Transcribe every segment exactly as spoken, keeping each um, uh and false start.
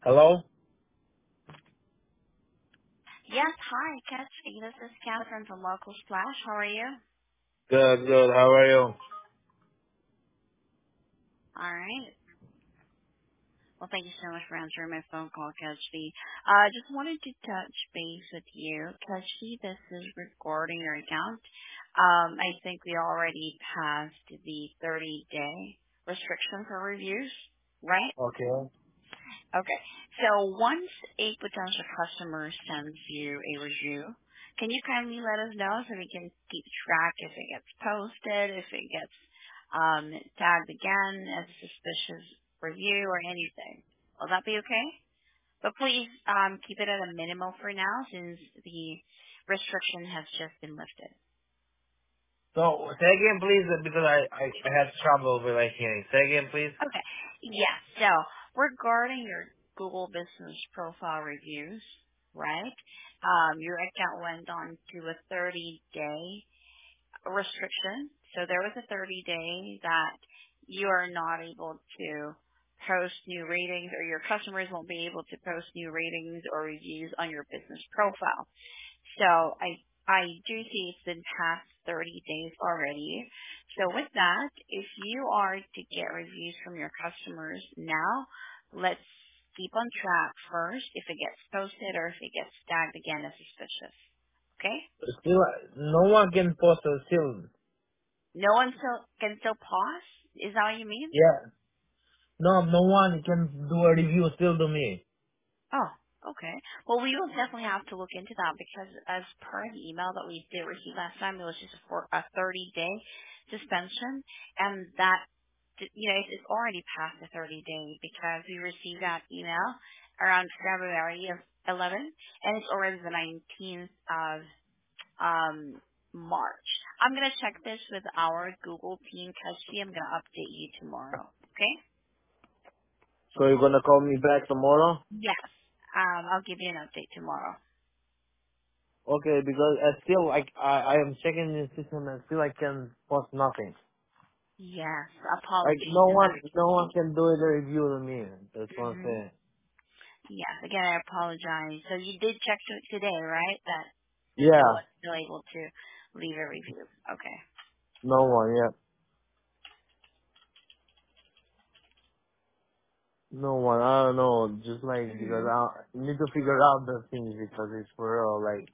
Hello? Yes, hi, Catchy. This is Catherine from Local Splash. How are you? Good, good. How are you? All right. Well, thank you so much for answering my phone call, Catchy. Uh, just wanted to touch base with you. Catchy, this is regarding your account. Um, I think we already passed the thirty-day restriction for reviews, right? Okay. Okay. So once a potential customer sends you a review, can you kindly let us know so we can keep track if it gets posted, if it gets um, tagged again as a suspicious review or anything? Will that be okay? But please um, keep it at a minimum for now since the restriction has just been lifted. So, say again, please, because I, I, I had trouble with my hearing. Say again, please. Okay. Yes. So regarding your Google Business Profile reviews, right? Um, your account went on to a thirty-day restriction. So there was a thirty day that you are not able to post new ratings or your customers won't be able to post new ratings or reviews on your business profile. So I I do see it's been past thirty days already. So with that, if you are to get reviews from your customers now, let's keep on track first if it gets posted or if it gets tagged again as suspicious. Okay? Still, no one can post a still. No one still can still pause? Is that what you mean? Yeah. No, no one can do a review still to me. Oh, okay. Well, we will definitely have to look into that because as per the email that we did receive last time, it was just for a thirty-day suspension, and that, you know, it's already past the thirty days because we received that email around February of eleven, and it's already the nineteenth of um, March. I'm going to check this with our Google team, Kirsty. I'm going to update you tomorrow, okay? So you're gonna call me back tomorrow? Yes. Um, I'll give you an update tomorrow. Okay, because I still, like, I, I am checking the system and still I can post nothing. Yes, Like, apologies no in one, that no case. one can do the review to me. That's what I'm hmm saying. Yes, again, I apologize. So you did check to- today, right? That no Yeah. one's still able to leave a review. Okay. No one, yeah. No one, I don't know, just like, because hmm I need to figure out the things because it's for real, like,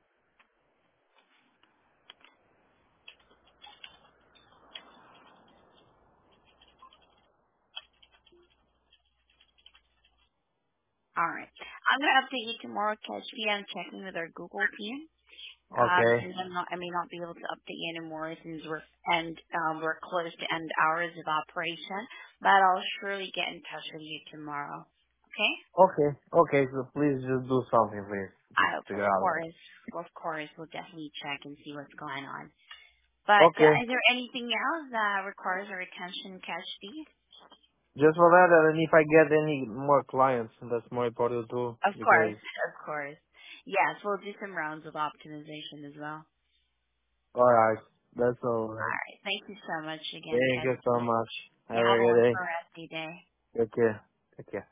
All right. I'm going to update you tomorrow, Catch me. I'm checking with our Google team. Um, okay, since I'm not, I may not be able to update you anymore since we're end, um, we're close to end hours of operation, but I'll surely get in touch with you tomorrow. Okay? okay, okay, so please just do something, please. Just I, of figure out course, of course, we'll definitely check and see what's going on. But that. uh, Okay, is there anything else that requires our attention, Catch B? just for that, and if I get any more clients, that's more important too, Of course, because, of course. Yes, we'll do some rounds of optimization as well. alright, that's alright. All right. Thank you so much again, Thank Catch you so B. much. You Have a have a good day. wonderful rest of your day. Take care. Take care.